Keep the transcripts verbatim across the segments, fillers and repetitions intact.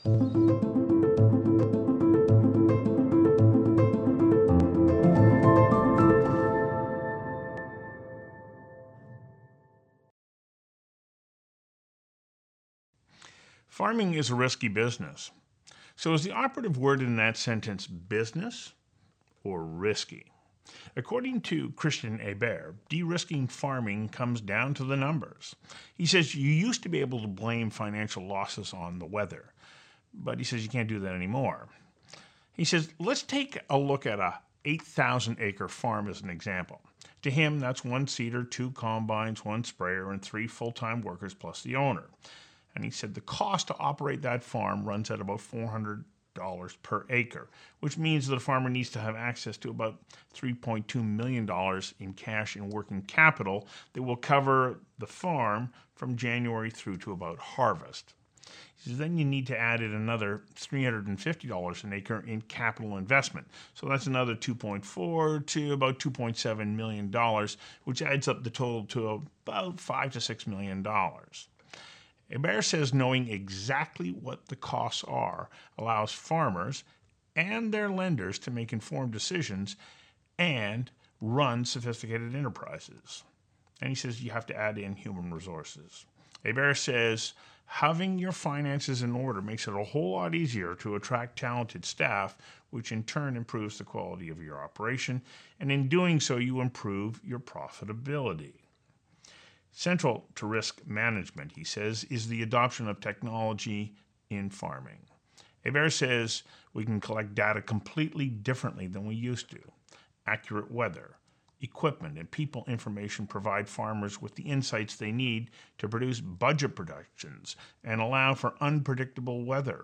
Farming is a risky business. So is the operative word in that sentence business or risky? According to Christian Hebert, de-risking farming comes down to the numbers. He says you used to be able to blame financial losses on the weather, but he says you can't do that anymore. He says, let's take a look at a eight thousand acre farm as an example. To him, that's one seeder, two combines, one sprayer, and three full-time workers plus the owner. And he said the cost to operate that farm runs at about four hundred dollars per acre, which means that a farmer needs to have access to about three point two million dollars in cash and working capital that will cover the farm from January through to about harvest. He says then you need to add in another three hundred fifty dollars an acre in capital investment. So that's another two point four to about two point seven million dollars, which adds up the total to about five to six million dollars. Hebert says knowing exactly what the costs are allows farmers and their lenders to make informed decisions and run sophisticated enterprises. And he says you have to add in human resources. Hebert says having your finances in order makes it a whole lot easier to attract talented staff, which in turn improves the quality of your operation, and in doing so you improve your profitability. Central to risk management, he says, is the adoption of technology in farming. Hebert says we can collect data completely differently than we used to. Accurate weather, equipment, and people information provide farmers with the insights they need to produce budget projections and allow for unpredictable weather.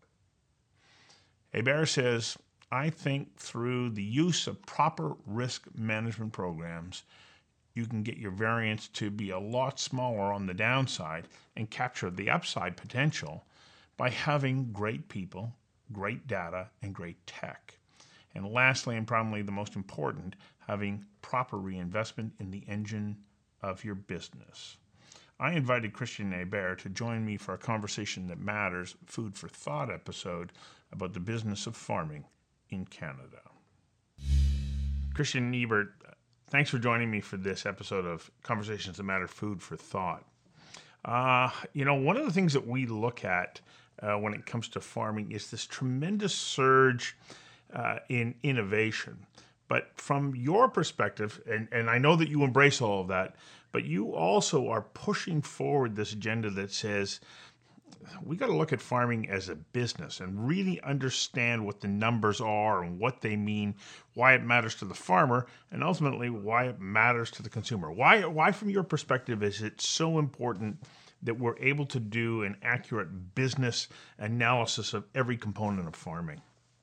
Hebert says, I think through the use of proper risk management programs, you can get your variance to be a lot smaller on the downside and capture the upside potential by having great people, great data, and great tech. And lastly, and probably the most important, having proper reinvestment in the engine of your business. I invited Christian Hebert to join me for a Conversation That Matters, Food for Thought episode about the business of farming in Canada. Christian Hebert, thanks for joining me for this episode of Conversations That Matter, Food for Thought. Uh, you know, one of the things that we look at uh, when it comes to farming is this tremendous surge uh, in innovation. But from your perspective, and, and I know that you embrace all of that, but you also are pushing forward this agenda that says we got to look at farming as a business and really understand what the numbers are and what they mean, why it matters to the farmer, and ultimately why it matters to the consumer. Why, why from your perspective, is it so important that we're able to do an accurate business analysis of every component of farming?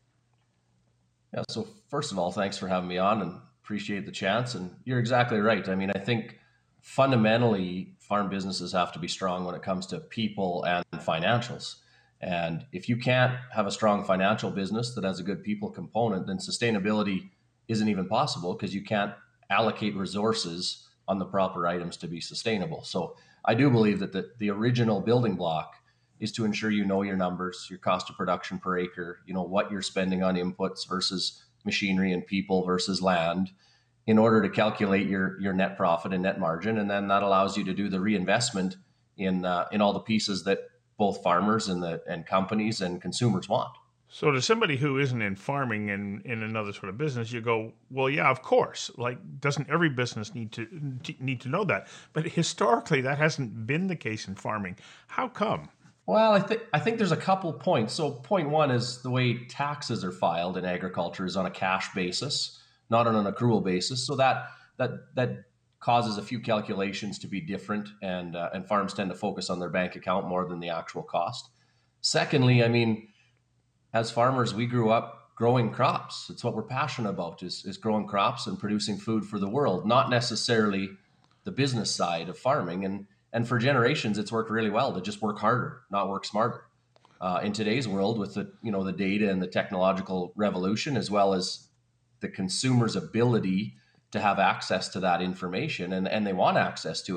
Yeah, so first of all, thanks for having me on and appreciate the chance. And you're exactly right. I mean, I think fundamentally, farm businesses have to be strong when it comes to people and financials. And if you can't have a strong financial business that has a good people component, then sustainability isn't even possible because you can't allocate resources on the proper items to be sustainable. So I do believe that the, the original building block is to ensure you know your numbers, your cost of production per acre, you know, what you're spending on inputs versus machinery and people versus land, in order to calculate your your net profit and net margin, and then that allows you to do the reinvestment in uh, in all the pieces that both farmers and the and companies and consumers want. So to somebody who isn't in farming and in another sort of business, you go, well, yeah, of course. Like, doesn't every business need to need to know that? But historically, that hasn't been the case in farming. How come? Well, I think I think there's a couple points. So point one is the way taxes are filed in agriculture is on a cash basis, not on an accrual basis. So that that that causes a few calculations to be different, and uh, and farms tend to focus on their bank account more than the actual cost. Secondly, I mean, as farmers, we grew up growing crops. It's what we're passionate about is, is growing crops and producing food for the world, not necessarily the business side of farming. And and for generations, it's worked really well to just work harder, not work smarter. Uh, in today's world, with the you know the data and the technological revolution, as well as the consumer's ability to have access to that information, and, and they want access to it,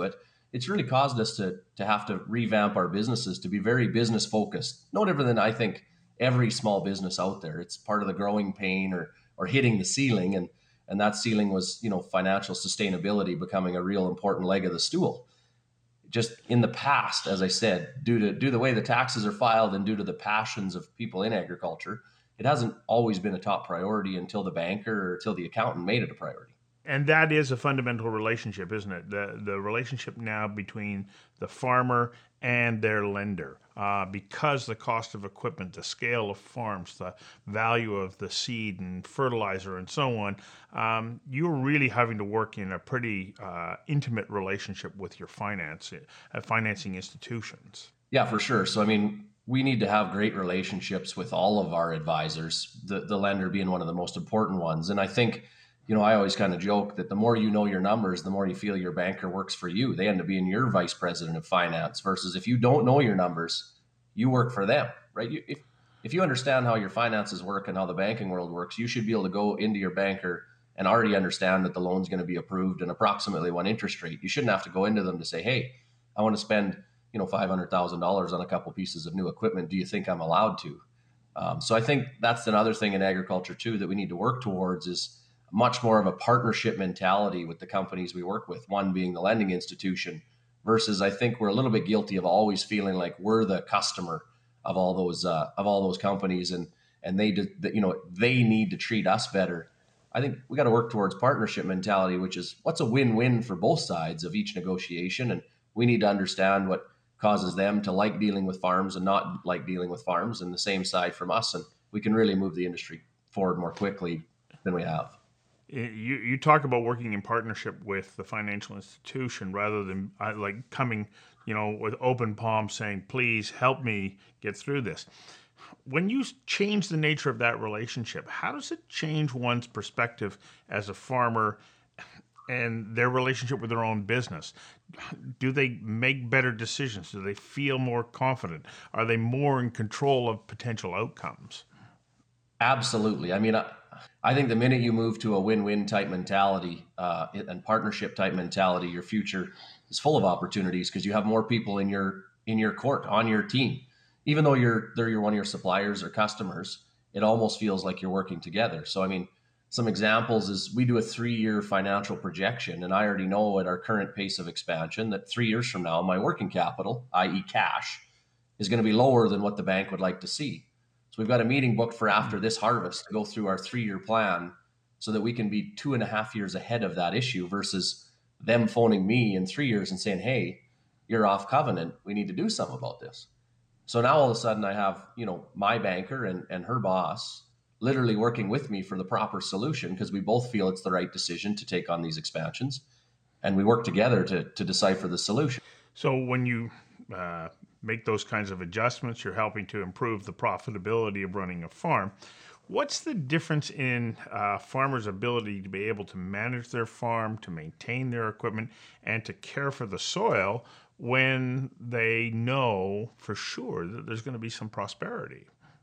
it's really caused us to to have to revamp our businesses to be very business focused. No different than I think every small business out there. It's part of the growing pain or or hitting the ceiling, and and that ceiling was, you know, financial sustainability becoming a real important leg of the stool. Just in the past, as I said, due to due to the way the taxes are filed and due to the passions of people in agriculture, it hasn't always been a top priority until the banker or until the accountant made it a priority. And that is a fundamental relationship, isn't it? The the relationship now between the farmer and their lender, uh, because the cost of equipment, the scale of farms, the value of the seed and fertilizer, and so on. Um, you're really having to work in a pretty uh, intimate relationship with your finance uh, financing institutions. Yeah, for sure. So I mean, we need to have great relationships with all of our advisors, the the lender being one of the most important ones. And I think, you know, I always kind of joke that the more you know your numbers, the more you feel your banker works for you. They end up being your vice president of finance versus if you don't know your numbers, you work for them, right? You, if if you understand how your finances work and how the banking world works, you should be able to go into your banker and already understand that the loan's going to be approved and approximately one interest rate. You shouldn't have to go into them to say, "Hey, I want to spend, you know, five hundred thousand dollars on a couple pieces of new equipment. Do you think I'm allowed to?" Um, so I think that's another thing in agriculture too that we need to work towards is much more of a partnership mentality with the companies we work with. One being the lending institution, versus I think we're a little bit guilty of always feeling like we're the customer of all those uh, of all those companies, and and they did, you know, they need to treat us better. I think we got to work towards partnership mentality, which is what's a win-win for both sides of each negotiation, and we need to understand what causes them to like dealing with farms and not like dealing with farms, and the same side from us, and we can really move the industry forward more quickly than we have. You you talk about working in partnership with the financial institution rather than uh, like coming, you know, with open palms saying, "Please help me get through this." When you change the nature of that relationship, how does it change one's perspective as a farmer and their relationship with their own business? Do they make better decisions? Do they feel more confident? Are they more in control of potential outcomes? Absolutely. I mean, I, I think the minute you move to a win-win type mentality uh, and partnership type mentality, your future is full of opportunities because you have more people in your in your court on your team. Even though you're they're your one of your suppliers or customers, it almost feels like you're working together. So I mean, some examples is we do a three-year financial projection, and I already know at our current pace of expansion that three years from now, my working capital, that is cash, is going to be lower than what the bank would like to see. So we've got a meeting booked for after this harvest to go through our three-year plan so that we can be two and a half years ahead of that issue versus them phoning me in three years and saying, "Hey, you're off covenant. We need to do something about this." So now all of a sudden I have, you know, my banker and, and her boss literally working with me for the proper solution because we both feel it's the right decision to take on these expansions. And we work together to, to decipher the solution. So when you uh, make those kinds of adjustments, you're helping to improve the profitability of running a farm. What's the difference in uh, farmers' ability to be able to manage their farm, to maintain their equipment, and to care for the soil when they know for sure that there's going to be some prosperity?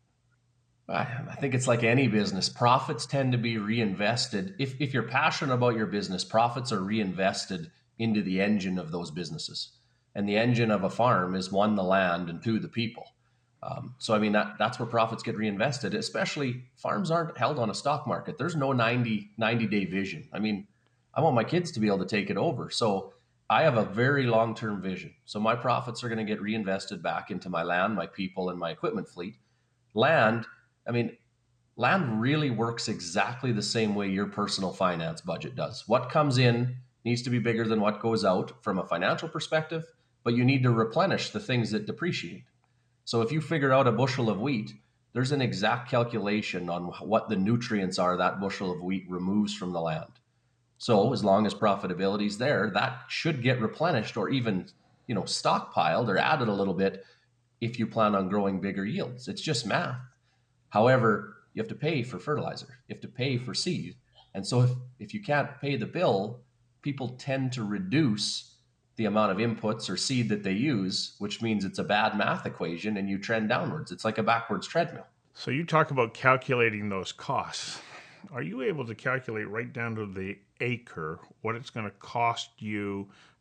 I I think it's like any business. Profits tend to be reinvested. If, if you're passionate about your business, profits are reinvested into the engine of those businesses. And the engine of a farm is one, the land, and two, the people. Um, so, I mean, that, that's where profits get reinvested, especially farms aren't held on a stock market. There's no ninety ninety day vision. I mean, I want my kids to be able to take it over. So I have a very long-term vision. So my profits are going to get reinvested back into my land, my people, and my equipment fleet. Land, I mean, land really works exactly the same way your personal finance budget does. What comes in needs to be bigger than what goes out from a financial perspective, but you need to replenish the things that depreciate. So if you figure out a bushel of wheat, there's an exact calculation on what the nutrients are that bushel of wheat removes from the land. So as long as profitability is there, that should get replenished or even, you know, stockpiled or added a little bit if you plan on growing bigger yields. It's just math. However, you have to pay for fertilizer, you have to pay for seed. And so if, if you can't pay the bill, people tend to reduce the amount of inputs or seed that they use, which means it's a bad math equation and you trend downwards. It's like a backwards treadmill. So you talk about calculating those costs. Are you able to calculate right down to the acre what it's going to cost you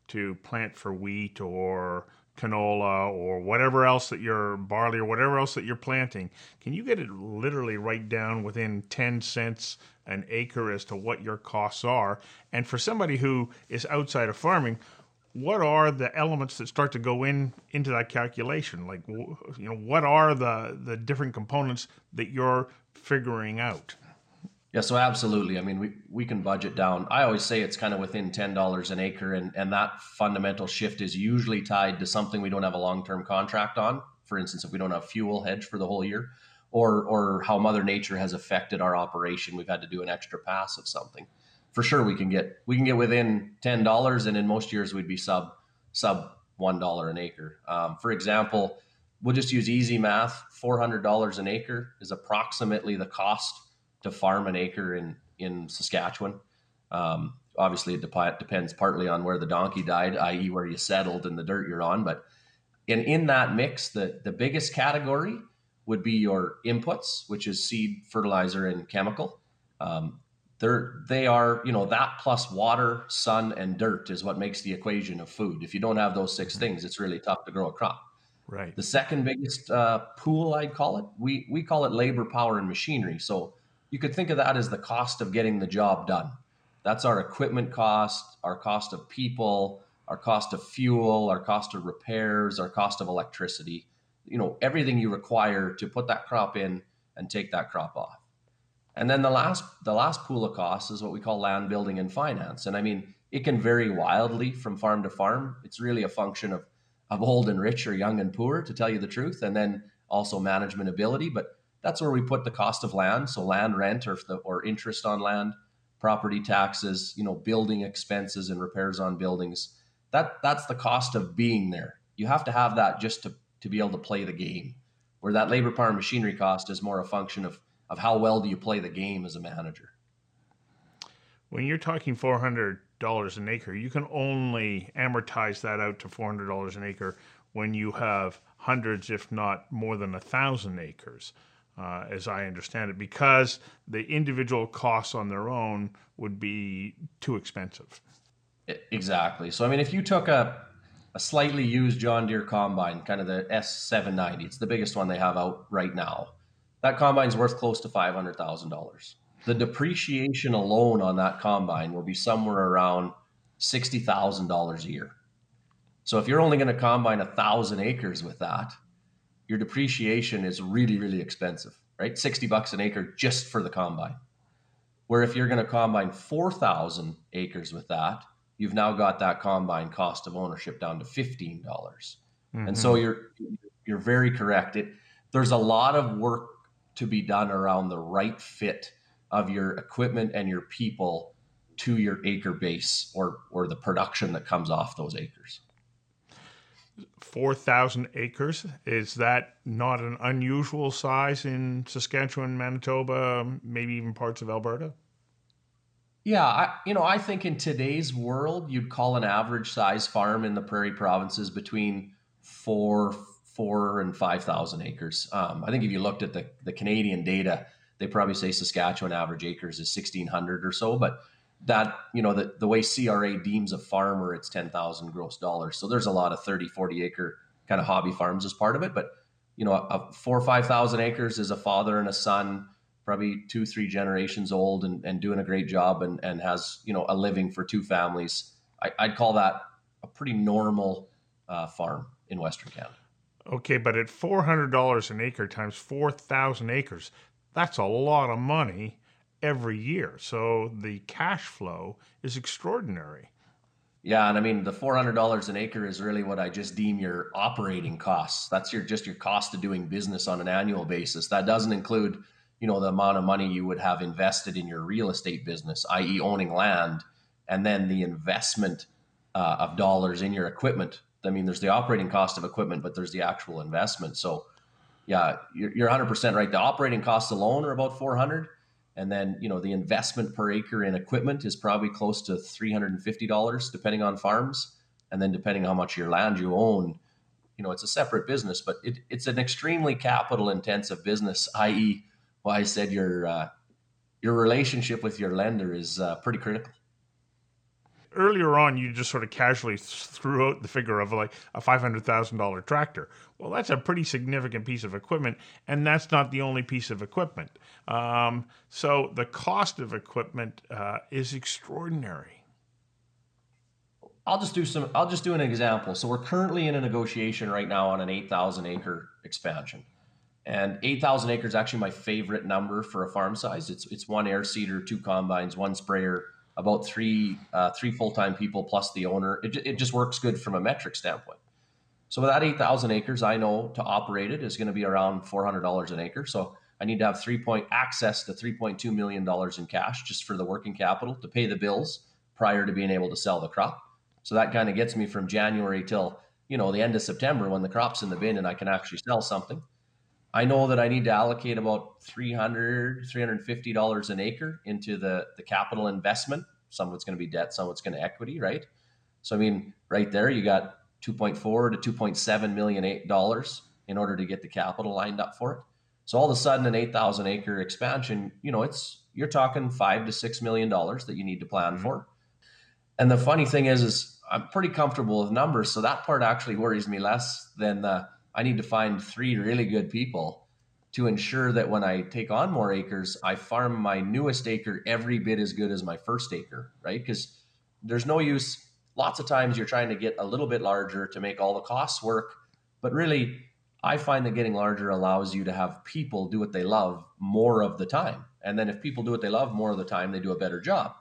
to plant for wheat or canola or whatever else that you're barley or whatever else that you're planting, can you get it literally right down within ten cents an acre as to what your costs are? And for somebody who is outside of farming, what are the elements that start to go in into that calculation? Like, you know, what are the the different components that you're figuring out? Yeah, so absolutely. I mean, we, we can budget down. I always say it's kind of within ten dollars an acre, and, and that fundamental shift is usually tied to something we don't have a long-term contract on. For instance, if we don't have fuel hedge for the whole year, or or how Mother Nature has affected our operation, we've had to do an extra pass of something. For sure, we can get we can get within ten dollars, and in most years we'd be sub sub one dollar an acre. Um, for example, we'll just use easy math. Four hundred dollars an acre is approximately the cost to farm an acre in in Saskatchewan. Um, obviously, it dep- depends partly on where the donkey died, that is, where you settled and the dirt you're on. But in in that mix, the the biggest category would be your inputs, which is seed, fertilizer, and chemical. Um, they're they are you know that plus water, sun, and dirt is what makes the equation of food. If you don't have those six things, it's really tough to grow a crop. Right. The second biggest uh, pool, I'd call it, we we call it labor, power, and machinery. So you could think of that as the cost of getting the job done. That's our equipment cost, our cost of people, our cost of fuel, our cost of repairs, our cost of electricity, you know, everything you require to put that crop in and take that crop off. And then the last the last pool of costs is what we call land building and finance. And I mean, it can vary wildly from farm to farm. It's really a function of of old and rich or young and poor, to tell you the truth, and then also management ability. But that's where we put the cost of land. So land rent or the, or interest on land, property taxes, you know, building expenses and repairs on buildings. That that's the cost of being there. You have to have that just to, to be able to play the game. Where that labor, power, and machinery cost is more a function of of how well do you play the game as a manager. When you're talking four hundred dollars an acre, you can only amortize that out to four hundred dollars an acre when you have hundreds, if not more than a thousand acres. Uh, as I understand it, because the individual costs on their own would be too expensive. Exactly. So, I mean, if you took a, a slightly used John Deere combine, kind of the S seven ninety, it's the biggest one they have out right now. That combine's worth close to five hundred thousand dollars. The depreciation alone on that combine will be somewhere around sixty thousand dollars a year. So if you're only going to combine a thousand acres with that, your depreciation is really, really expensive, right? sixty bucks an acre just for the combine. Where if you're going to combine four thousand acres with that, you've now got that combine cost of ownership down to fifteen dollars. Mm-hmm. And so you're you're very correct. It there's a lot of work to be done around the right fit of your equipment and your people to your acre base or or the production that comes off those acres. four thousand acres, is that not an unusual size in Saskatchewan, Manitoba, maybe even parts of Alberta? Yeah, I, you know, I think in today's world, you'd call an average size farm in the prairie provinces between four, four and five thousand acres. Um, I think if you looked at the the Canadian data, they probably say Saskatchewan average acres is sixteen hundred or so. But that, you know, the, the way C R A deems a farmer, it's ten thousand gross dollars. So there's a lot of thirty, forty acre kind of hobby farms as part of it. But, you know, a, a four or five thousand acres is a father and a son, probably two, three generations old and, and doing a great job and, and has, you know, a living for two families. I, I'd call that a pretty normal uh, farm in Western Canada. Okay, but at four hundred dollars an acre times four thousand acres, that's a lot of money every year. So the cash flow is extraordinary. Yeah, and I mean, the four hundred dollars an acre is really what I just deem your operating costs. That's your just your cost of doing business on an annual basis. That doesn't include, you know, the amount of money you would have invested in your real estate business, that is owning land, and then the investment uh, of dollars in your equipment. I mean, there's the operating cost of equipment, but there's the actual investment. So yeah, you're, you're one hundred percent right. The operating costs alone are about four hundred. And then, you know, the investment per acre in equipment is probably close to three hundred fifty dollars, depending on farms. And then depending on how much of your land you own, you know, it's a separate business, but it, it's an extremely capital intensive business, that is why I said your, uh, your relationship with your lender is uh, pretty critical. earlier on, you just sort of casually threw out the figure of like a five hundred thousand dollars tractor. Well, that's a pretty significant piece of equipment, and that's not the only piece of equipment. Um, so the cost of equipment uh, is extraordinary. I'll just do some, I'll just do an example. So we're currently in a negotiation right now on an eight thousand acre expansion. And eight thousand acres is actually my favorite number for a farm size. It's it's one air seeder, two combines, one sprayer, about three uh, three full-time people plus the owner. It, it just works good from a metric standpoint. So with that eight thousand acres, I know to operate it is going to be around four hundred dollars an acre. So I need to have three point access to three point two million dollars in cash just for the working capital to pay the bills prior to being able to sell the crop. So that kind of gets me from January till, you know, the end of September when the crop's in the bin and I can actually sell something. I know that I need to allocate about three hundred dollars, three hundred fifty dollars an acre into the, the capital investment. Some of it's going to be debt, some of it's going to equity, right? So, I mean, right there, you got two point four to two point seven million dollars in order to get the capital lined up for it. So all of a sudden, an eight thousand acre expansion, you know, it's, you're talking five to six million dollars that you need to plan for. And the funny thing is, is I'm pretty comfortable with numbers. So that part actually worries me less than the, I need to find three really good people to ensure that when I take on more acres, I farm my newest acre every bit as good as my first acre, right? Because there's no use. Lots of times you're trying to get a little bit larger to make all the costs work. But really, I find that getting larger allows you to have people do what they love more of the time. And then if people do what they love more of the time, they do a better job.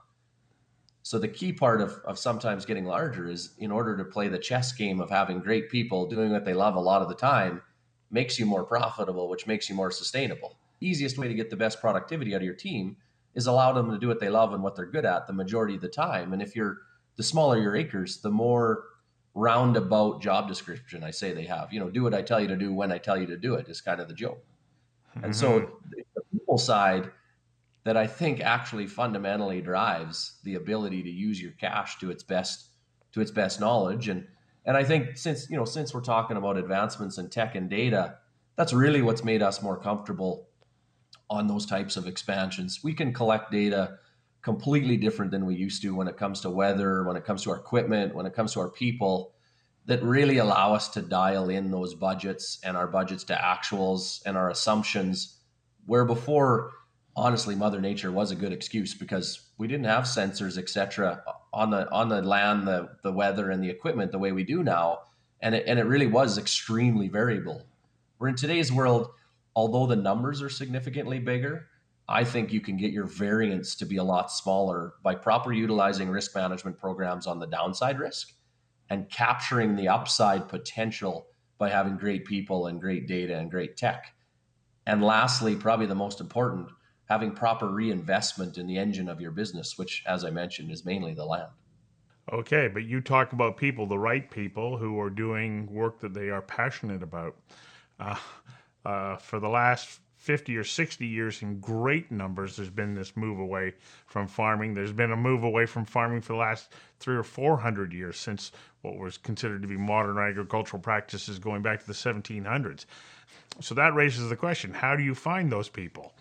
So the key part of, of sometimes getting larger is in order to play the chess game of having great people doing what they love a lot of the time makes you more profitable, which makes you more sustainable. Easiest way to get the best productivity out of your team is allow them to do what they love and what they're good at the majority of the time. And if you're, the smaller your acres, the more roundabout job description I say they have. You know, do what I tell you to do when I tell you to do it is kind of the joke. Mm-hmm. And so the people side that I think actually fundamentally drives the ability to use your cash to its best, to its best knowledge. And, and I think since, you know, since we're talking about advancements in tech and data, that's really what's made us more comfortable on those types of expansions. We can collect data completely different than we used to when it comes to weather, when it comes to our equipment, when it comes to our people, that really allow us to dial in those budgets and our budgets to actuals and our assumptions, where before, honestly, Mother Nature was a good excuse because we didn't have sensors, et cetera, on the on the land, the the weather, and the equipment the way we do now, and it and it really was extremely variable. Where in today's world, although the numbers are significantly bigger, I think you can get your variance to be a lot smaller by proper utilizing risk management programs on the downside risk and capturing the upside potential by having great people and great data and great tech. And lastly, probably the most important, having proper reinvestment in the engine of your business, which, as I mentioned, is mainly the land. Okay, but you talk about people, the right people who are doing work that they are passionate about. Uh, uh, for the last fifty or sixty years, in great numbers, there's been this move away from farming. There's been a move away from farming for the last three or four hundred years, since what was considered to be modern agricultural practices going back to the seventeen hundreds. So that raises the question, how do you find those people?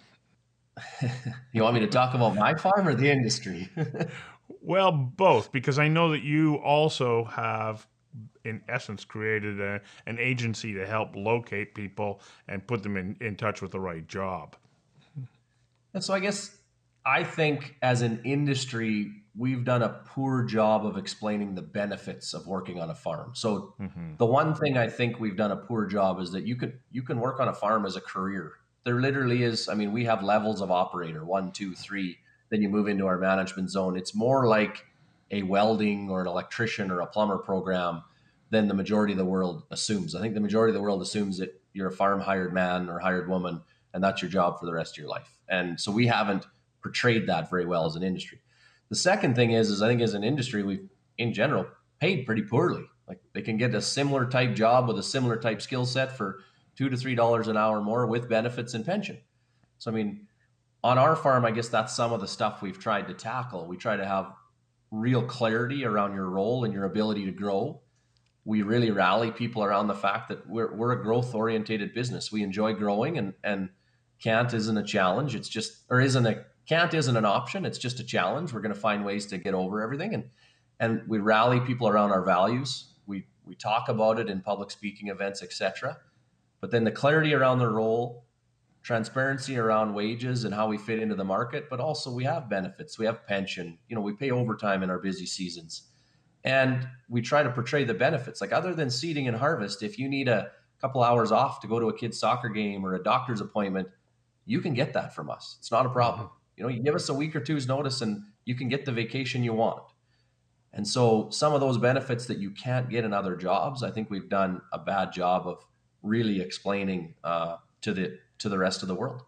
You want me to talk about my farm or the industry? Well, both, because I know that you also have, in essence, created a, an agency to help locate people and put them in, in touch with the right job. And so I guess I think as an industry, we've done a poor job of explaining the benefits of working on a farm. So mm-hmm. the one thing I think we've done a poor job is that you can you can work on a farm as a career. There literally is, I mean, we have levels of operator, one, two, three, then you move into our management zone. It's more like a welding or an electrician or a plumber program than the majority of the world assumes. I think the majority of the world assumes that you're a farm hired man or hired woman, and that's your job for the rest of your life. And so we haven't portrayed that very well as an industry. The second thing is, is I think as an industry, we've in general paid pretty poorly. Like they can get a similar type job with a similar type skill set for two to three dollars an hour more with benefits and pension. So, I mean, on our farm, I guess that's some of the stuff we've tried to tackle. We try to have real clarity around your role and your ability to grow. We really rally people around the fact that we're we're a growth oriented business. We enjoy growing, and and can't isn't a challenge. It's just, or isn't a can't isn't an option. It's just a challenge. We're going to find ways to get over everything, and and we rally people around our values. We we talk about it in public speaking events, et cetera. But then the clarity around the role, transparency around wages and how we fit into the market, but also we have benefits. We have pension. You know, we pay overtime in our busy seasons. And we try to portray the benefits. Like other than seeding and harvest, if you need a couple hours off to go to a kid's soccer game or a doctor's appointment, you can get that from us. It's not a problem. You know, you give us a week or two's notice and you can get the vacation you want. And so some of those benefits that you can't get in other jobs, I think we've done a bad job of really explaining uh, to the to the rest of the world.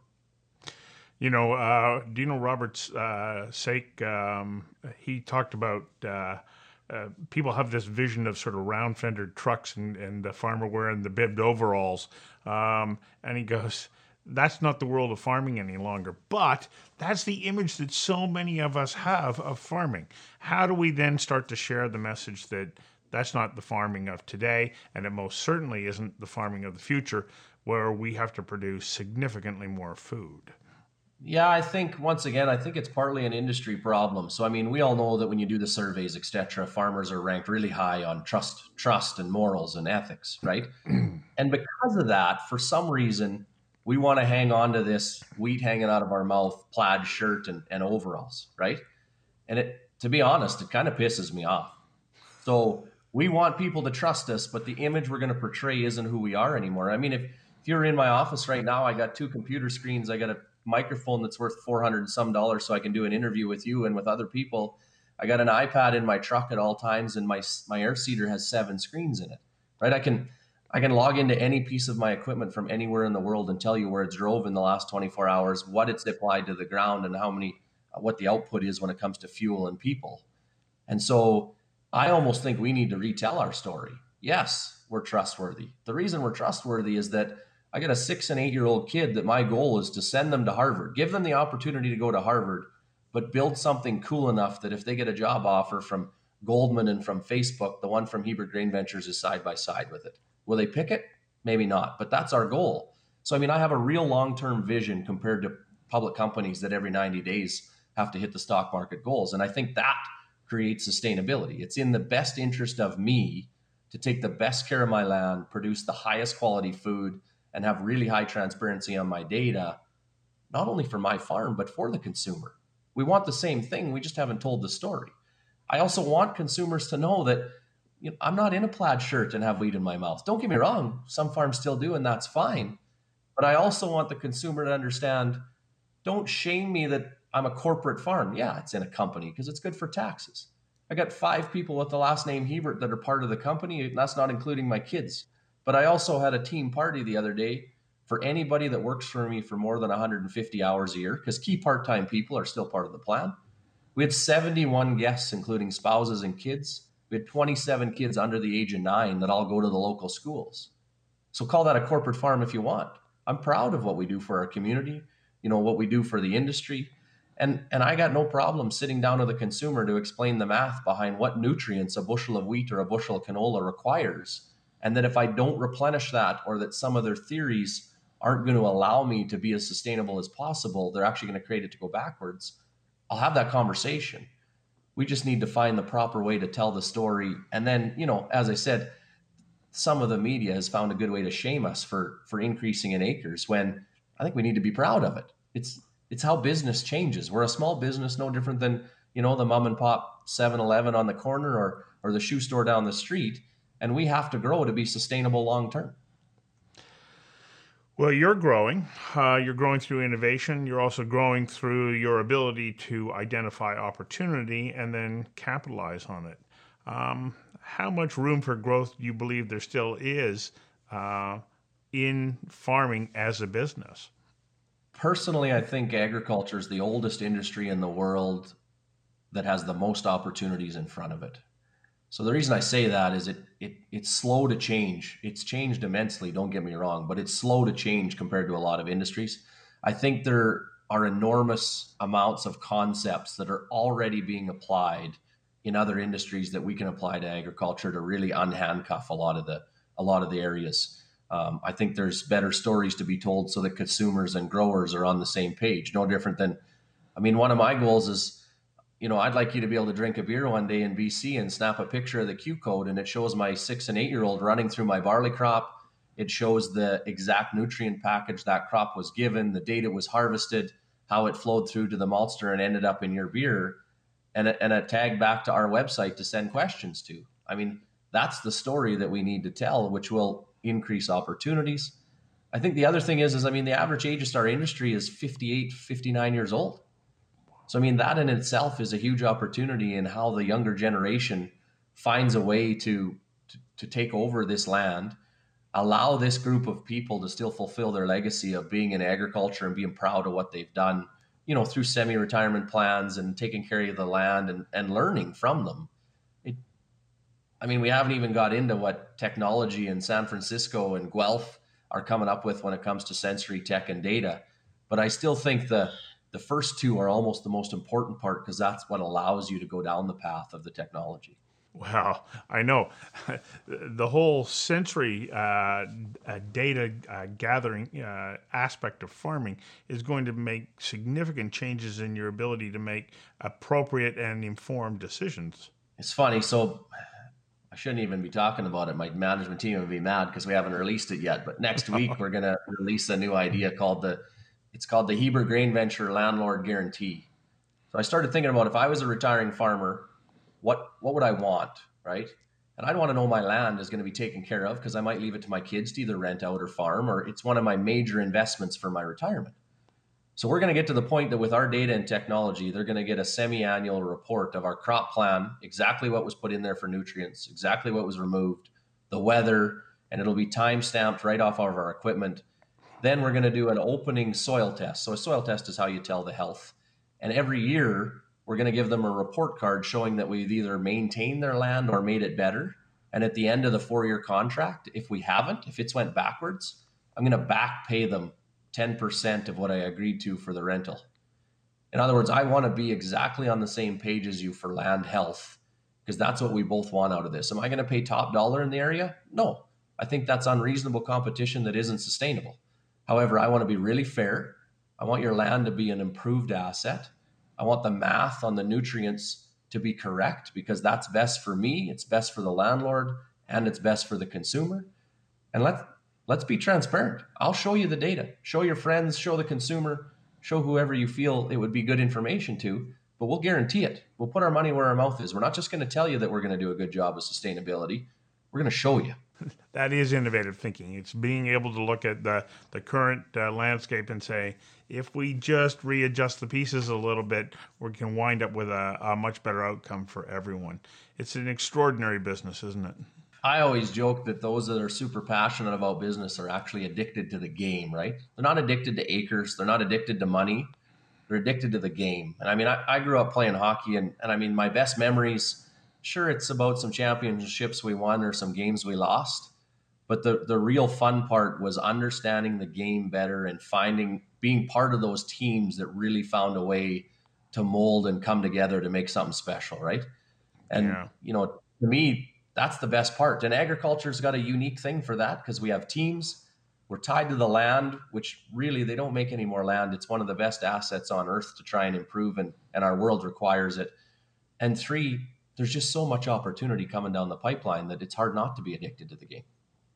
You know, uh, do you know Robert uh, Sake? Um, he talked about uh, uh, people have this vision of sort of round-fendered trucks and, and the farmer wearing the bibbed overalls. Um, and he goes, that's not the world of farming any longer. But that's the image that so many of us have of farming. How do we then start to share the message that that's not the farming of today, and it most certainly isn't the farming of the future, where we have to produce significantly more food? Yeah, I think once again, I think it's partly an industry problem. So, I mean, we all know that when you do the surveys, et cetera, farmers are ranked really high on trust, trust and morals and ethics, right? And because of that, for some reason, we want to hang on to this wheat hanging out of our mouth, plaid shirt and, and overalls, right? And it, to be honest, it kind of pisses me off. So we want people to trust us, but the image we're going to portray isn't who we are anymore. I mean, if, if you're in my office right now, I got two computer screens, I got a microphone that's worth four hundred and some dollars so I can do an interview with you and with other people. I got an iPad in my truck at all times, and my my air seeder has seven screens in it, right? I can I can log into any piece of my equipment from anywhere in the world and tell you where it drove in the last twenty-four hours, what it's applied to the ground, and how many what the output is when it comes to fuel and people. And so I almost think we need to retell our story. Yes, we're trustworthy. The reason we're trustworthy is that I got a six and eight year old kid that my goal is to send them to Harvard, give them the opportunity to go to Harvard, but build something cool enough that if they get a job offer from Goldman and from Facebook, the one from Hebert Grain Ventures is side by side with it. Will they pick it? Maybe not, but that's our goal. So, I mean, I have a real long-term vision compared to public companies that every ninety days have to hit the stock market goals. And I think that creates sustainability. It's in the best interest of me to take the best care of my land, produce the highest quality food, and have really high transparency on my data, not only for my farm, but for the consumer. We want the same thing. We just haven't told the story. I also want consumers to know that, you know, I'm not in a plaid shirt and have wheat in my mouth. Don't get me wrong. Some farms still do, and that's fine. But I also want the consumer to understand, don't shame me that I'm a corporate farm. Yeah, it's in a company because it's good for taxes. I got five people with the last name Hebert that are part of the company, and that's not including my kids. But I also had a team party the other day for anybody that works for me for more than one hundred fifty hours a year, because key part-time people are still part of the plan. We had seventy-one guests, including spouses and kids. We had twenty-seven kids under the age of nine that all go to the local schools. So call that a corporate farm if you want. I'm proud of what we do for our community, you know, what we do for the industry. And, and I got no problem sitting down with the consumer to explain the math behind what nutrients a bushel of wheat or a bushel of canola requires. And that if I don't replenish that, or that some of their theories aren't going to allow me to be as sustainable as possible, they're actually going to create it to go backwards, I'll have that conversation. We just need to find the proper way to tell the story. And then, you know, as I said, some of the media has found a good way to shame us for, for increasing in acres, when I think we need to be proud of it. It's, it's how business changes. We're a small business, no different than, you know, the mom and pop seven eleven on the corner, or, or the shoe store down the street. And we have to grow to be sustainable long term. Well, you're growing. Uh, you're growing through innovation. You're also growing through your ability to identify opportunity and then capitalize on it. Um, how much room for growth do you believe there still is uh, in farming as a business? Personally, I think agriculture is the oldest industry in the world that has the most opportunities in front of it. So the reason I say that is it, it it's slow to change. It's changed immensely, don't get me wrong, but it's slow to change compared to a lot of industries. I think there are enormous amounts of concepts that are already being applied in other industries that we can apply to agriculture to really unhandcuff a lot of the a lot of the areas. Um, I think there's better stories to be told so that consumers and growers are on the same page. No different than, I mean, one of my goals is, you know, I'd like you to be able to drink a beer one day in B C and snap a picture of the Q code, and it shows my six and eight year old running through my barley crop. It shows the exact nutrient package that crop was given, the date it was harvested, how it flowed through to the maltster and ended up in your beer, and a, and a tag back to our website to send questions to. I mean, that's the story that we need to tell, which will increase opportunities. I think the other thing is, is I mean, the average age of our industry is fifty-eight, fifty-nine years old. So, I mean, that in itself is a huge opportunity in how the younger generation finds a way to, to, to take over this land, allow this group of people to still fulfill their legacy of being in agriculture and being proud of what they've done, you know, through semi-retirement plans and taking care of the land and, and learning from them. It, I mean, we haven't even got into what technology in San Francisco and Guelph are coming up with when it comes to sensory tech and data. But I still think the the first two are almost the most important part, because that's what allows you to go down the path of the technology. Wow, I know. The whole sensory uh, uh, data uh, gathering uh, aspect of farming is going to make significant changes in your ability to make appropriate and informed decisions. It's funny. So I shouldn't even be talking about it. My management team would be mad because we haven't released it yet. But next week, we're going to release a new idea called the It's called the Heber Grain Venture Landlord Guarantee. So I started thinking about, if I was a retiring farmer, what what would I want, right? And I'd want to know my land is going to be taken care of, because I might leave it to my kids to either rent out or farm, or it's one of my major investments for my retirement. So we're going to get to the point that with our data and technology, they're going to get a semi-annual report of our crop plan, exactly what was put in there for nutrients, exactly what was removed, the weather, and it'll be time-stamped right off of our equipment. Then we're going to do an opening soil test. So a soil test is how you tell the health. And every year, we're going to give them a report card showing that we've either maintained their land or made it better. And at the end of the four-year contract, if we haven't, if it's went backwards, I'm going to back pay them ten percent of what I agreed to for the rental. In other words, I want to be exactly on the same page as you for land health, because that's what we both want out of this. Am I going to pay top dollar in the area? No. I think that's unreasonable competition that isn't sustainable. However, I want to be really fair. I want your land to be an improved asset. I want the math on the nutrients to be correct, because that's best for me, it's best for the landlord, and it's best for the consumer. And let's let's be transparent. I'll show you the data. Show your friends, show the consumer, show whoever you feel it would be good information to, but we'll guarantee it. We'll put our money where our mouth is. We're not just going to tell you that we're going to do a good job of sustainability. We're going to show you. That is innovative thinking. It's being able to look at the, the current uh, landscape and say, if we just readjust the pieces a little bit, we can wind up with a, a much better outcome for everyone. It's an extraordinary business, isn't it? I always joke that those that are super passionate about business are actually addicted to the game, right? They're not addicted to acres. They're not addicted to money. They're addicted to the game. And I mean, I, I grew up playing hockey, and, and I mean, my best memories, sure, it's about some championships we won or some games we lost. But the, the real fun part was understanding the game better and finding, being part of those teams that really found a way to mold and come together to make something special, right? And, yeah. you know, to me, that's the best part. And agriculture's got a unique thing for that, because we have teams, we're tied to the land, which really, they don't make any more land. It's one of the best assets on earth to try and improve, and, and our world requires it. And three, there's just so much opportunity coming down the pipeline that it's hard not to be addicted to the game.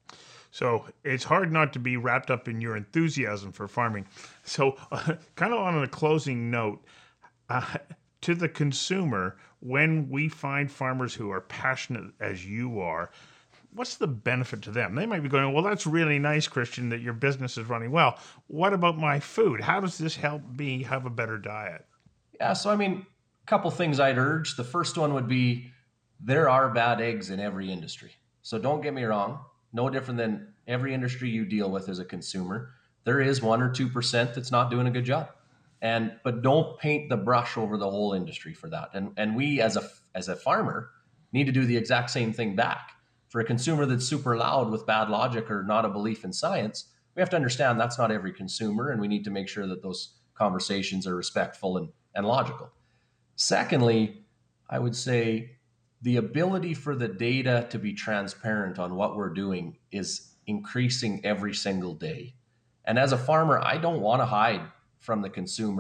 So it's hard not to be wrapped up in your enthusiasm for farming. So uh, kind of on a closing note, uh, to the consumer, when we find farmers who are passionate as you are, what's the benefit to them? They might be going, well, that's really nice, Christian, that your business is running well. What about my food? How does this help me have a better diet? Yeah, so I mean, a couple things I'd urge. The first one would be, there are bad eggs in every industry. So don't get me wrong. No different than every industry you deal with as a consumer. There is one or two percent that's not doing a good job. And but don't paint the brush over the whole industry for that. And and we as a as a farmer need to do the exact same thing back. For a consumer that's super loud with bad logic or not a belief in science, we have to understand that's not every consumer, and we need to make sure that those conversations are respectful and, and logical. Secondly, I would say the ability for the data to be transparent on what we're doing is increasing every single day. And as a farmer, I don't want to hide from the consumer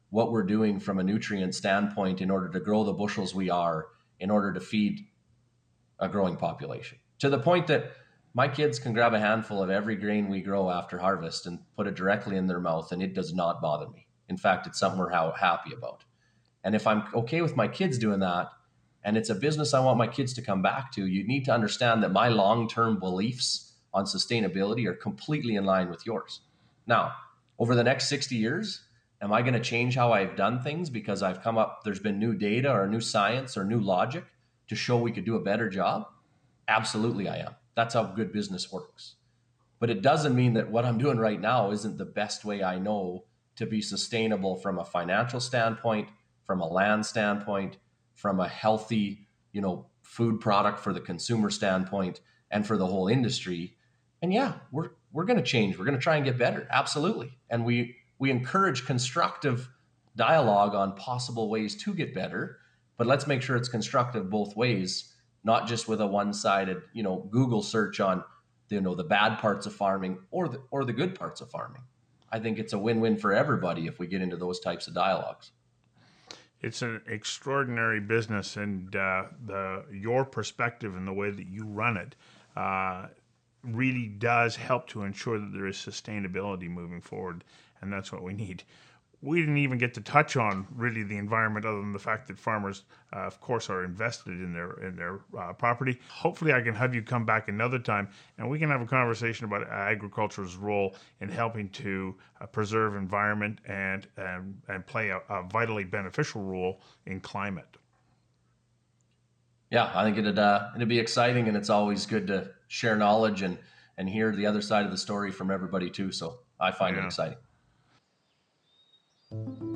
what we're doing from a nutrient standpoint in order to grow the bushels we are, in order to feed a growing population. To the point that my kids can grab a handful of every grain we grow after harvest and put it directly in their mouth, and it does not bother me. In fact, it's something we're happy about. And if I'm okay with my kids doing that, and it's a business I want my kids to come back to, you need to understand that my long-term beliefs on sustainability are completely in line with yours. Now, over the next sixty years, am I going to change how I've done things because I've come up, there's been new data or new science or new logic to show we could do a better job? Absolutely I am. That's how good business works. But it doesn't mean that what I'm doing right now isn't the best way I know to be sustainable from a financial standpoint, from a land standpoint, from a healthy, you know, food product for the consumer standpoint, and for the whole industry. And yeah, we're we're going to change. We're going to try and get better. Absolutely. And we we encourage constructive dialogue on possible ways to get better, but let's make sure it's constructive both ways, not just with a one-sided, you know, Google search on, you know, the bad parts of farming or the or the good parts of farming. I think it's a win-win for everybody if we get into those types of dialogues. It's an extraordinary business, and uh, the your perspective and the way that you run it uh, really does help to ensure that there is sustainability moving forward, and that's what we need. We didn't even get to touch on really the environment, other than the fact that farmers, uh, of course, are invested in their in their uh, property. Hopefully, I can have you come back another time, and we can have a conversation about agriculture's role in helping to uh, preserve environment and and, and play a, a vitally beneficial role in climate. Yeah, I think it'd uh, it'd be exciting, and it's always good to share knowledge and and hear the other side of the story from everybody too. So I find Yeah. it exciting.